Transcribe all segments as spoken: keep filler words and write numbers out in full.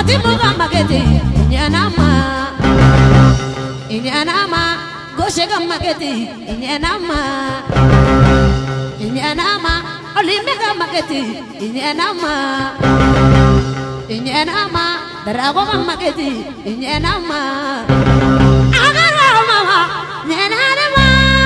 Fatima Magati, Yanama, Yanama, Goshega Magati, Yanama, Yanama, Olympica Magati, Yanama, Yanama, Drago Magati, Yanama, Agarama, Yanama.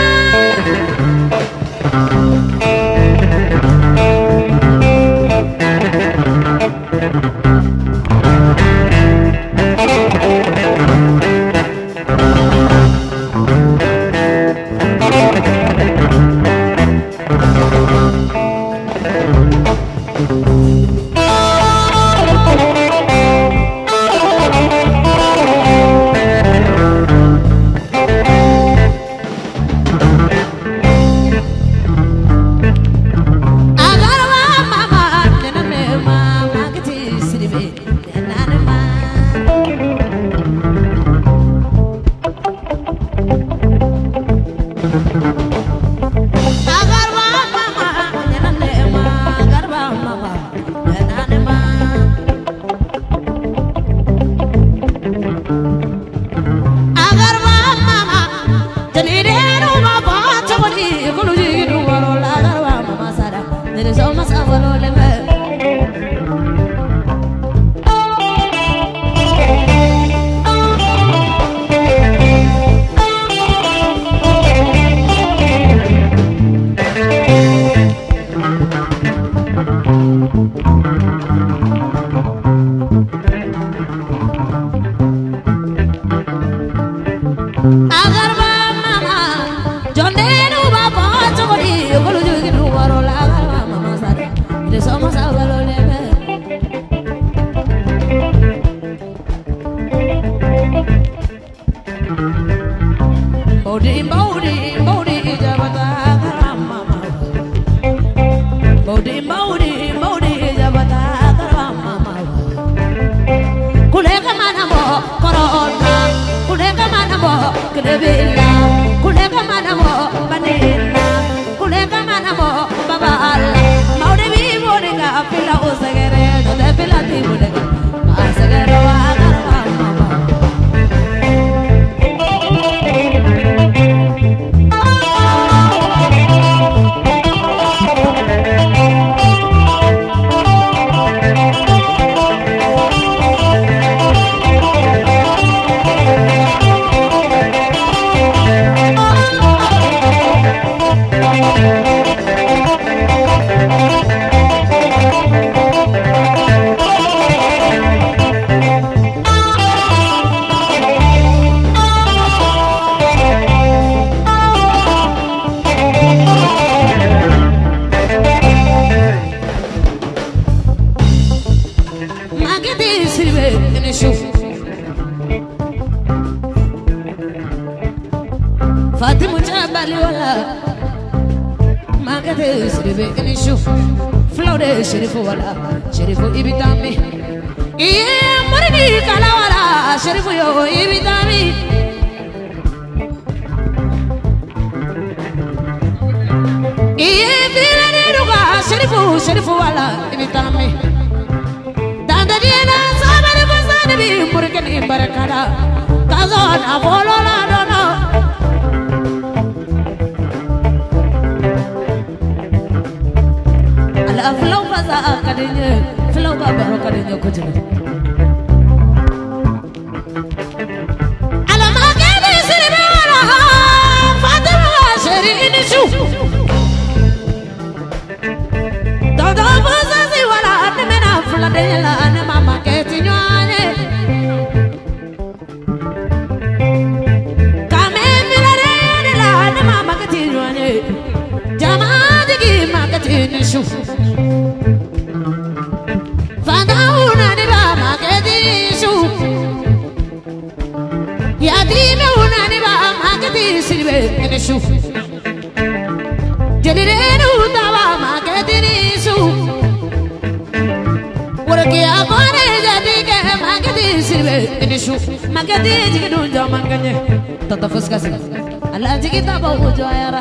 Allah kita bawa juara.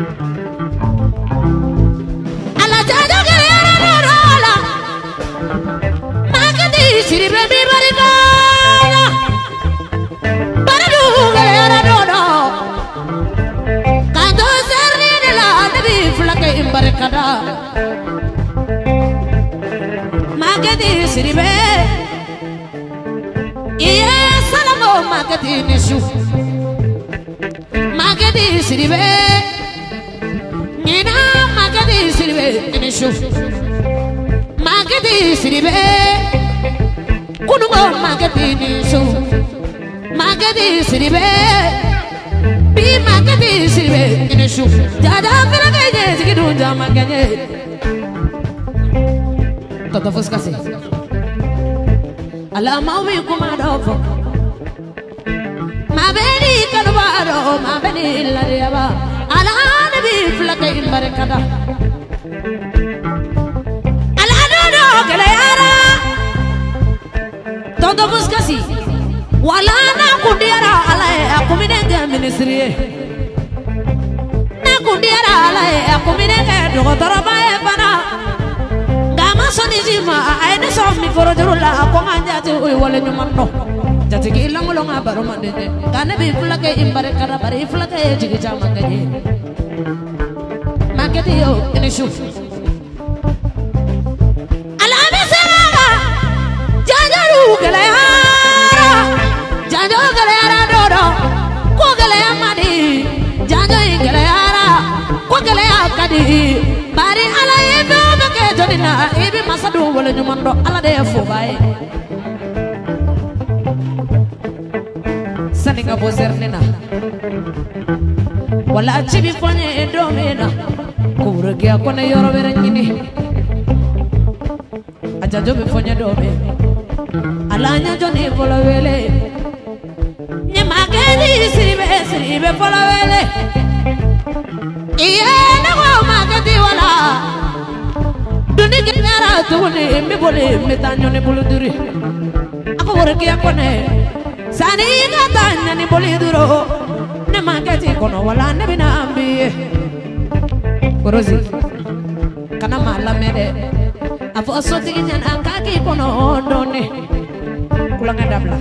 Allah jaga magadi siribe iye salamo magadi nishu magadi siribe nina magadi siribe nishu magadi siribe kunungo magadi nishu magadi siribe bi magadi siribe nishu jada fila kanye zikidu jama kanye Toto Fuscasi Ala mawi kumadofo Ma beni kanubaro ma beni lariaba Ala nabi flaka imbarekada Ala dodo galayara Toto Fuscasi Wala na kundiara ala akuminenge ministry Na kundiara ala akuminenge dogotoro bae bana Soni jima ay ne som mi foro jurula ko nganja ti wala ñu man no jati ki langu lo nga baro man de kana bi fulake imbare kara bari fulake jigi jama ngaje maketi yo ene shu ala be sera jajaru gele ha jajo gele ara dodo ko gele amadi jajo gele ara ko gele akadi bari ala yebe ke jodina ibi masadu wala ñu mando ala de fo baye saninga bo zernena wala cibi fone e domena ko rogi akone yoro wera ñini aja jobe fonye dobe ala nya joni polo wele ñe magedi siribe siribe polo wele iye na ko magedi wala Duni gera tuni mi boli mi tanyo ni bulu duri Ako worki akone Sani ga tanya ni boli duro Ne mageti kono wala ne bina ambi Korozi Kana mala mede Afo asoti nyan akaki kono ondone Kulanga dabla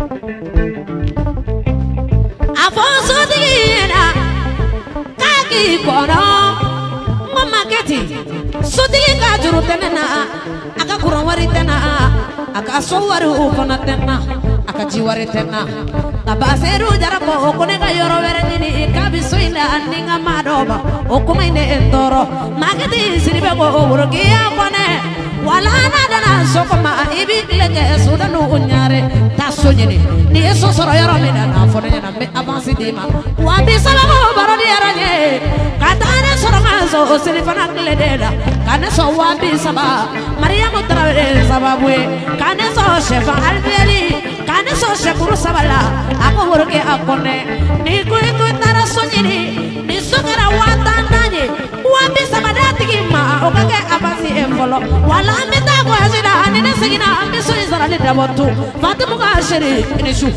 Afo asoti nyan Kaki kono Mama geti Sotigi ka juru tenena aka kuran wari tena aka so wari ufana tena aka ji wari tena abaseru jarako kone ka yoro wera nyini ka bisoila aninga madoba okuma ine endoro magati siribe ko uruki akone wala na dana sokoma ibi lege sudanu unyare taso nyini ni eso soro yoro mina na fone nyana me avansi dima wa bisalamu barodi yaranye katane soro manzo silifana klededa kane so wabi saba Mariamu Traore sababwe kane so chef Alberi kane so chef Rusabala ako worke akone ni kuiku tara sonyini ni sugara watandanye wabi saba datigi ma okake abasi embolo wala mita ko ajira anine sigina ambiso izara ni dabotu fatimu ka sheri ni shu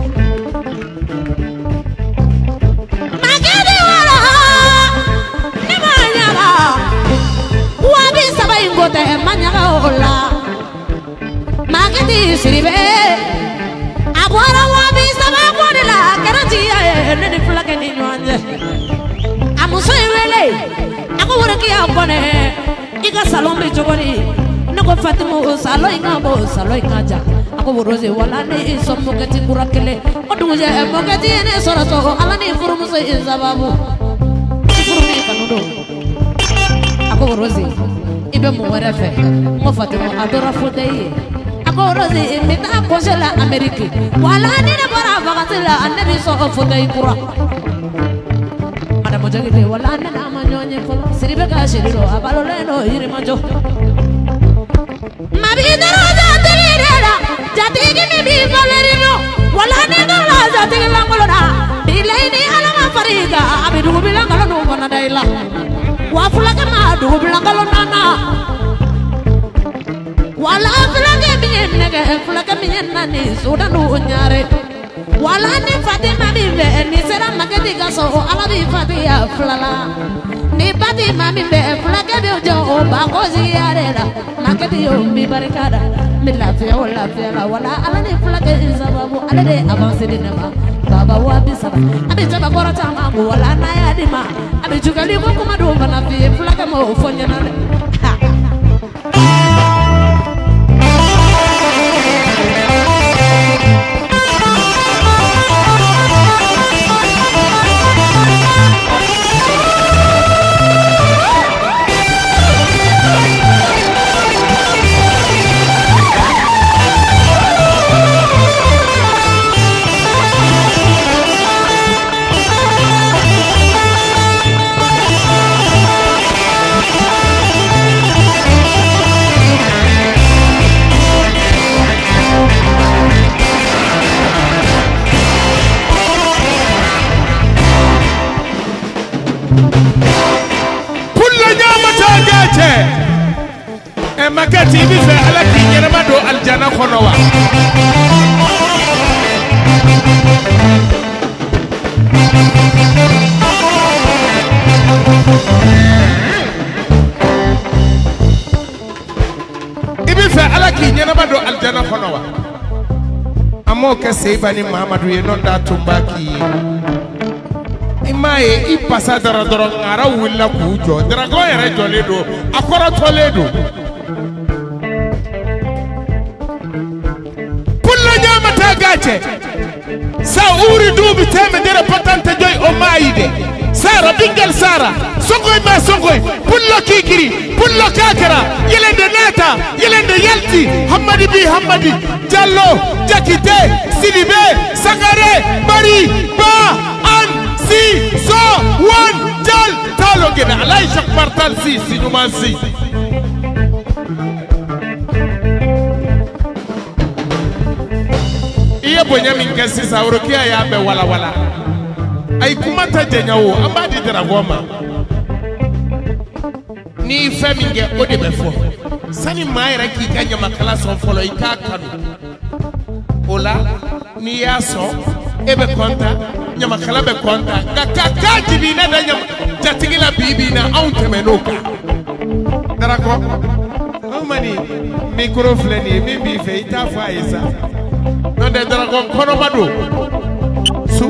magedi wala ni manyala wabi saba ingote manyaga ola magedi siribe agwara wabi saba kodila karati ya neni flake ni nwanje amuso iwele ako worki akone iga salombe jogori nako fatimu salo ingabo salo ingaja ako woroze wala ni iso moketi kurakele oduje moketi ne sorato ala ni furumuso izababu furumi kanudo ako woroze ibe mu werefe mo fatimu adora fodeye ako woroze mita kojela ameriki wala ni ne bara vagatela annabi so fodeye kura madamo jagite wala ne na manyonye folo siribe ka shiriro abalole no yiri manjo mabidaro jatirira jatigi mi bi valerino wala ne no jatigi langolona bilaini alama fariga abidu bilangalo no kona daila wa fulaka ma du bilangalo nana wala fulaka mi nege fulaka mi nani sudanu nyare wala ni Fatima bibe ni sera magedi gaso ala bi Fatia flala ni Fatima bibe fulaka bi ojo ba ko ziyarela magedi yo bi barikada mi lafiya wala fiya wala ala ni fulaka sababu ala de avance dinama baba wa bisaba abi jaba korata mangu wala na ya dima abi jugali ko kuma do bana fi fulaka mo fonya na ti bi fe ala ki ɲɛnama don aljana kɔnɔ wa i bi fe ala ki ɲɛnama don aljana kɔnɔ wa amo kɛ seiba ni Mahamadu ye n'o da tun b'a k'i ye i m'a ye i pasa dara dɔrɔn ŋara wulila k'u jɔ dragon yɛrɛ jɔlen don a kɔrɔtɔlen don pulla ɲamata gace sa uridu bi temedere patante joy o maayide sara bingel sara songoy ma songoy pullo kikiri pullo kakara yelende nata yelende yalti hammadi bi hammadi jallo jakite sidibe sangare bari ba an si so wan jal talo gena alay shak martal si sinuman si iya bonya min kasi sa urokia ya be wala wala ay kumata jenyawo ambadi dragoma ni feminge ode befo sani mayra ki kanya makala son folo ikakanu ola ni yaso ebe konta nyama kala be konta kakaka jibina da nyama jatigila bibina autemenoka drago omani microfleni bibi fe itafa isa no de drago kono madu su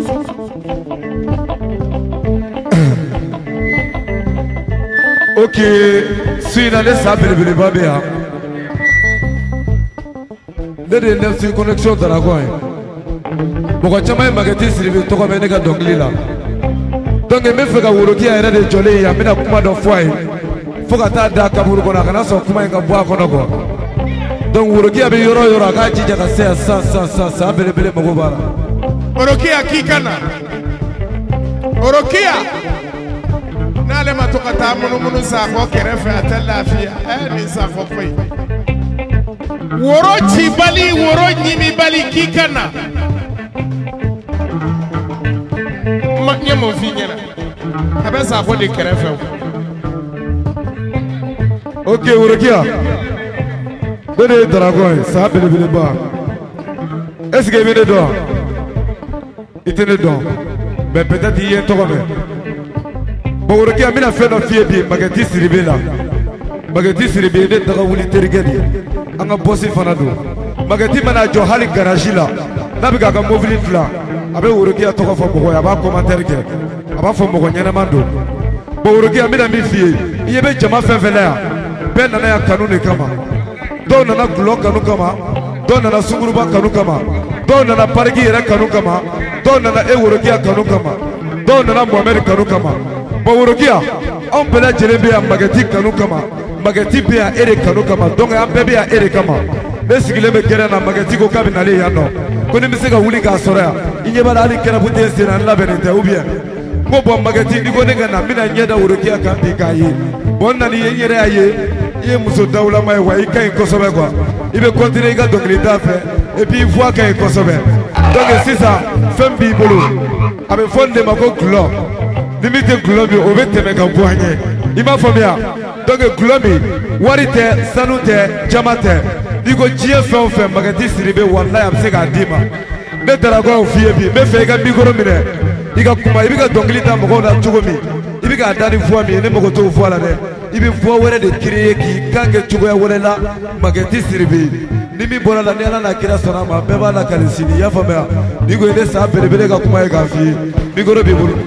ok suina ne sa belebele ba be ha ne de ne si connexion drago e mɔgɔ caman ye magɛti siribi tɔgɔ bɛ ne ka dɔnkili la donc n bɛ fɛ ka worokiya yɛrɛ de jɔlen ye an bɛna kuma dɔ fɔ a ye fo ka taa da kaburu kɔnɔ a kana sɔn kuma in ka bɔ a kɔnɔ kɔ donc worokiya bɛ yɔrɔ yɔrɔ a k'a jija ka se yan san san san san belebele mago b'a la. worokiya k'i ka na worokiya n'ale ma to ka taa munumunu Sakɔ kɛrɛfɛ a tɛ lafiya ɛ nin Sakɔ koyi woro cibali woro ɲimibali k'i ka na. ma ɲɛ mun f'i ɲɛna a bɛ Sakɔ de kɛrɛfɛ o. ok worokiya ne de ye dragon ye san belebeleba est ce que i bɛ ne dɔn i tɛ ne dɔn mais peut être i ye n tɔgɔ mɛn bon worokiya n bɛna fɛn dɔ f'i ye bi magɛti siribe la magɛti siribe ye ne daga wuli terikɛ de ye an ka bɔsi fana don magɛti mana jɔ hali garage la n'a bɛ k'a ka mobili dilan a bɛ worokiya tɔgɔ fɔ mɔgɔ ye a b'a commentaire kɛ a b'a fɔ mɔgɔ ɲɛnama don bon worokiya n bɛna min f'i ye i ɲɛ bɛ jama fɛn fɛn la yan bɛɛ nana yan kanu de kama dɔw nana gulɔ kanu kama dɔw nana sunguruba kanu kama dɔw nana pariki yɛrɛ kanu kama dɔw nana e worokiya kanu kama dɔw nana Mohamed kanu kama bon worokiya anw bɛɛ lajɛlen bɛ yan magɛti kanu kama magɛti bɛ yan e de kanu kama donc an bɛɛ bɛ yan e de kama ne sigilen bɛ gɛrɛn na magɛti ko k'a bɛ nalen yan nɔ ko ni n bɛ se ka wuli k'a sɔrɔ yan i ɲɛ b'a la hali kɛnɛbu tɛ sen na n labɛnnen tɛ ou bien n ko bon magɛti n'i ko ne ka na n bɛna ɲɛ da worokiya kan bi k'a ye bon n nana ye n yɛrɛ y'a ye i ye muso dawulama ye wa i ka ɲi kosɛbɛ quoi i bɛ continuer i ka dɔnkilida fɛ et puis voix ka ɲi kosɛbɛ donc sisan fɛn b'i bolo a bɛ fɔ nin de ma ko gulɔ ni min tɛ gulɔ min o bɛ tɛmɛ ka bɔ an ɲɛ i m'a faamuya donc gulɔ min wari tɛ sanu tɛ jama tɛ n'i ko diɲɛ fɛn o fɛn magɛti siribe walayi a bɛ se k'a d'i ma ne darakaw f'i ye bi n bɛ fɛ i ka micro minɛ i ka kuma i bɛ ka dɔnkili da mɔgɔw la cogo min i bɛ k'a da ni voix min ye ne mago t'o voix la dɛ i bɛ voix wɛrɛ de créer k'i kan kɛ cogoya wɛrɛ la magɛti siribe ni min bɔra la ni ala n'a kira sɔnna a ma bɛɛ b'a la kali sini i y'a faamuya n'i ko i ne san belebele ka kuma ye k'a f'i ye micro b'i bolo.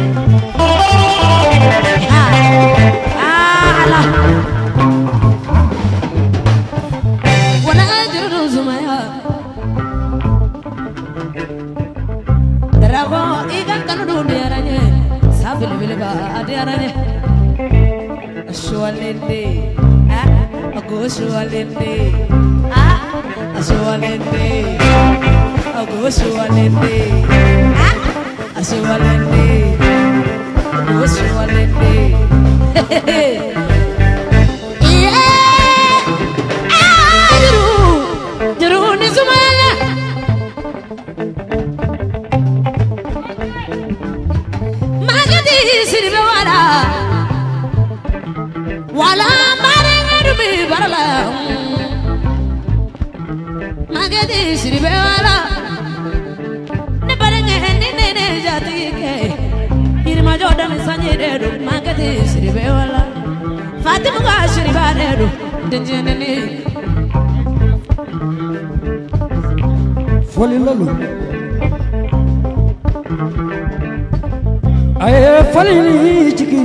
Ashwalende, ah, ago ashwalende, ah, ashwalende, ago ashwalende, ah, ashwalende, ago ashwalende. Yeah, ah, juru, juru ni sumaya. Magadi siribe wala. Wala mare ngadu mi barala magedi siribe wala ne barenge ne ne ne jati ke irma jodan sanyede do magedi siribe wala Fatima ga shiriba de do denjene ne foli lolu ay foli jigi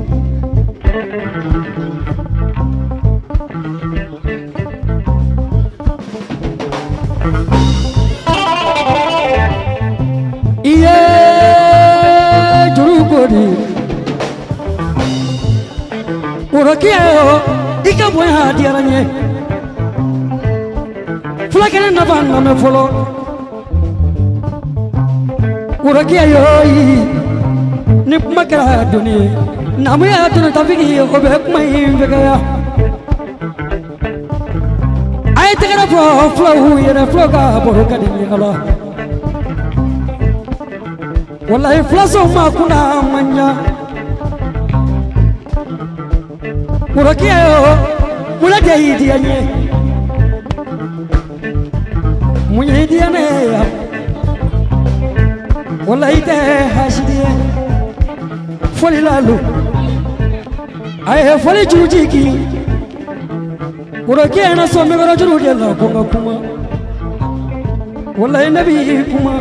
iye juru godi urakiyo ikaboy hadiaranye fulakene navan na folo urakiyo ni makara duni namu ya tuna tafiki obe mai vegaya ay tegara flo flo yera flo ga boru kadini ala wallahi flaso ma kuna manya urakiyo mula jaidi anye munye diane ya wallahi te hashidi foli lalu ay foli jujiki urakiyo na so me goro juru de la kuma kuma wallahi nabi kuma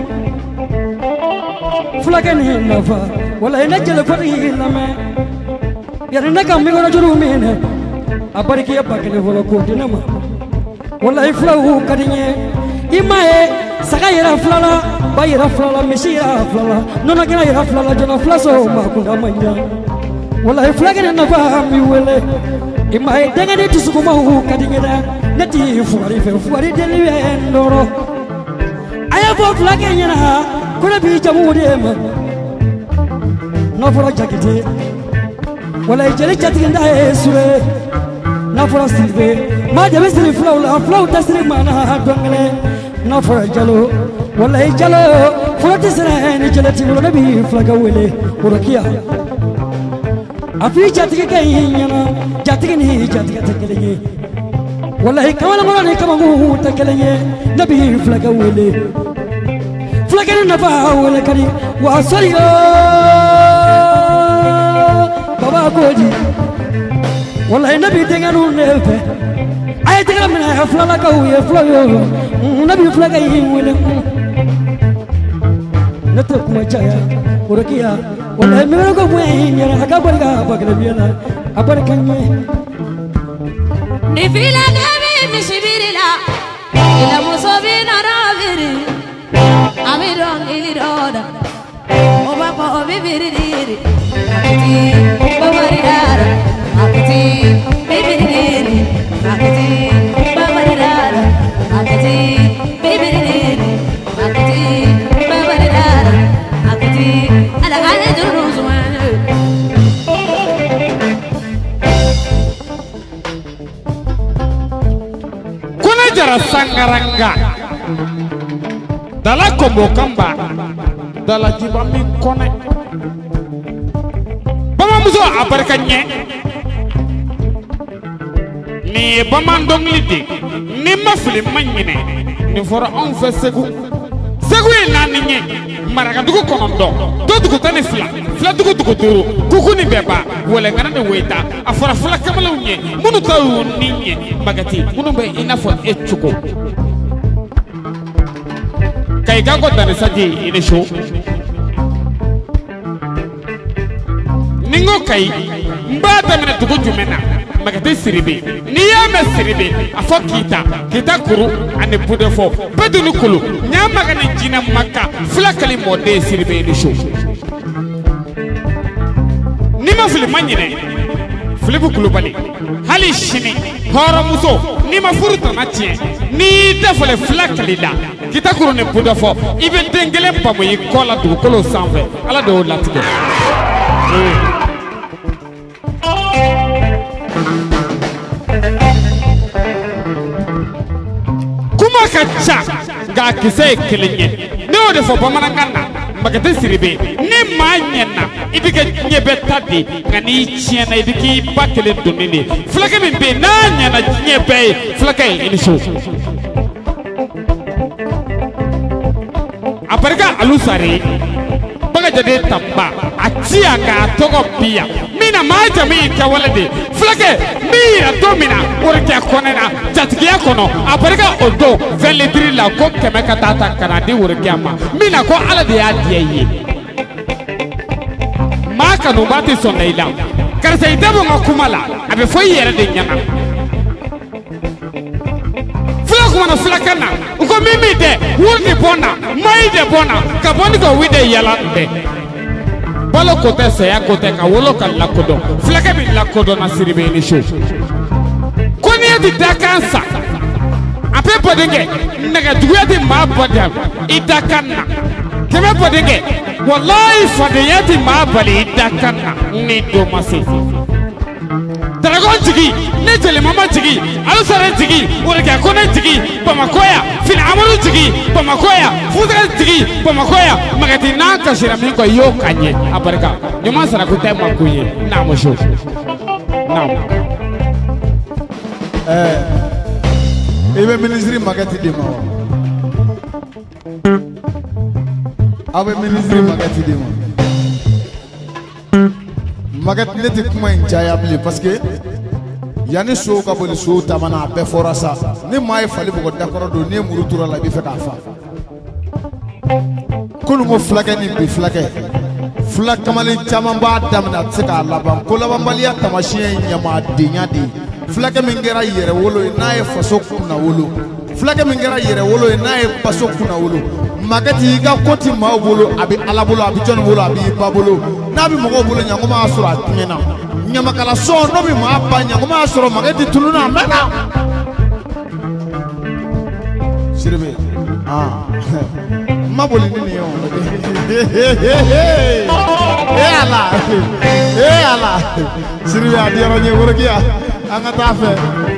fulakani nafa wallahi najjal fari lama yar naka me goro juru mene abariki abakale wala ko dinama wallahi flahu kadinye imae sagayira flala bayira flala mishira flala nona kina ira flala jona flaso makunda manya wallahi fulakani nafa mi wele imae dengane tisukuma hu kadinye nati fuari fe fuari deliwe ndoro aya bo fulakani na kuna bi jamu dem nafura jakite wala jeli jatinda esure nafura silve ma jabe siri flow la flow tasri mana dongle nafura jalo wala jalo fura tisra ni jelati wala nabi flaga wele urakiya afi jatike kayina jatike ni jatike takeleye wala kawala ngora ni kama mu takeleye nabi flaga wele fulakene nafa wala kadi wa sariyo baba godi wallahi nabi denganu nefe ay tegala mina fulala ka uye fulayo nabi fulaga yi wala nato kuma chaya urakiya wallahi mero ko buye nyara akabar ga bagala biyana abarkanye ni fila gabe mishibirila ila musobina raviri Amiron iliroda Oba ko bibiridiri Akiti babaridara Akiti bibiridiri Akiti babaridara Akiti bibiridiri Akiti babaridara Akiti ala ala duru zwana Kuna jara sangaranga Dala kombo kamba Dala jiba mi kone Bama muso abarkanye Ni bama ndongliti Ni mafili manyine Ni fora on fe segu Segu ina ninye Maraka dugu konondo Do dugu tani fila Fila dugu dugu duru Kuku ni beba Wole ngana ni weta Afora fila kamala unye Munu tau ninye Magati Munu be inafo echuko Kay gango tane saji ini show Ningo kay Mbata mene tuku jumena Magati siribi Niya me siribi Afo kita Kita kuru Ane pude fo Bedu nukulu Nyama gani jina maka Fila kali mode siribi ini show Nima fili manyine Filipu kulubali Hali shini Horo muso Nima furuta na chie Ni defole fila kali da Kita kuru ne pude fo Ibe dengele mpamu yi kola dugu kolo sanve Ala do latige Kuma kacha Ga kise kilinye Ne ode fo pamana ngana Magate siribe Ne manyena Ibike nyebe tadi Ngani chiena ibiki bakele dunini Flake mimbe na nyena nyebe Flake inisho barika alusare baga jade tamba atia ka togo biya mina ma jami ka walade flake mira domina urke konena jatgiya kono a barika odo velidri la ko keme ka tata kana di urke ama mina ko ala de ya diye ma kanu bati sonneila karsa idabo ngakumala abe foyi yere de nyama kuma flakana uko mimi de woni bona mai de bona ka boni ko wide yala de balo kote se ya kote ka wolo kan la kodo flaka bi la kodo na siribe ni show koni edi dakansa ape podenge naga duwedi ma bodam idakanna keme podenge wallahi fadiyati ma bali idakanna ni do masi Dragon jigi, ne jeli mama jigi, alusare jigi, ureka kone jigi, Bamakoya, fin amaru jigi, Bamakoya, fudra jigi, Bamakoya, magati na kashira minko yo kanye, abarika, nyuma sana kute makuye, na mosho, na. Eh, ibe ministry magati demo. Abe ministry magati demo. Magat ne te kuma in jaya bile parce que yani so ka boli so tamana be forasa ni mai fali bugo dakoro do ne muru tura la bi fe ka fa kulu mo flake ni bi flake flak kamali chama ba damna tsika laban ko laban baliya tamashin nyama dinya di flake mingera yere wolo na e faso kuna wolo flake mingera yere wolo na e paso kuna wolo magati ga koti ma wolo abi alabolo abi jon wolo abi babolo na bi mogo bolo nyangoma asura atnyena nyama kala so no bi ma pa nyangoma asura magati tuluna mena sirbe ah maboli ni yo eh ala eh ala sirbe adiaro nye worokia anga tafe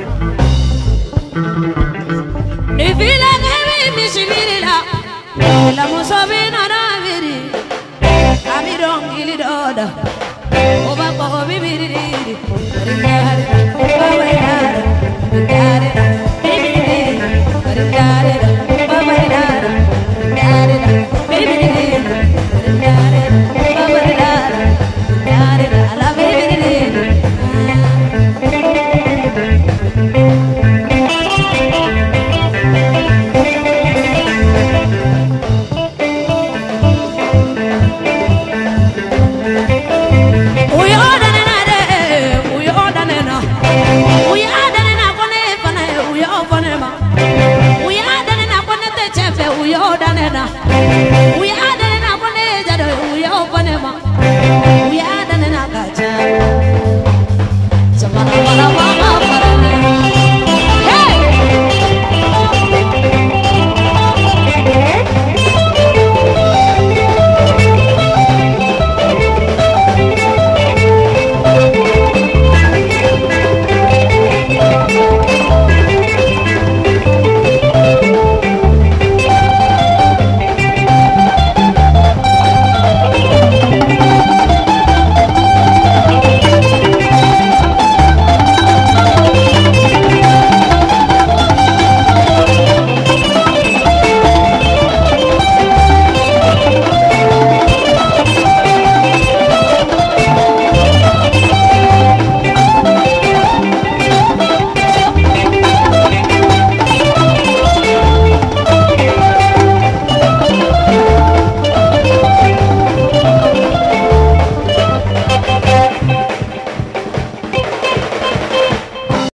ifila ngemi mishilila la musabina raviri amirongili doda oba ko bibiri ri ri ri ri ri ri ri ri ri ri ri ri ri ri